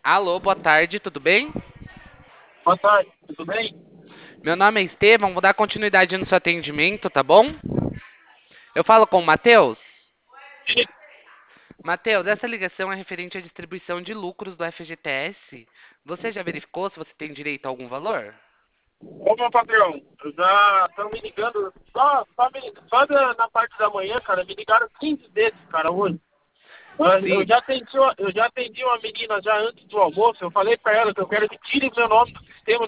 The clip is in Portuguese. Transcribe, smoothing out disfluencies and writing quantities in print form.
Alô, boa tarde, tudo bem? Boa tarde, tudo bem? Meu nome é Estevão, vou dar continuidade no seu atendimento, tá bom? Eu falo com o Matheus. Matheus, essa ligação é referente à distribuição de lucros do FGTS. Você já verificou se você tem direito a algum valor? Ô, meu patrão, eu já estão me ligando, na parte da manhã, cara, me ligaram 15 vezes, cara, hoje. Eu Sim. já atendi uma menina já antes do almoço, eu falei pra ela que eu quero que tire meu nome do sistema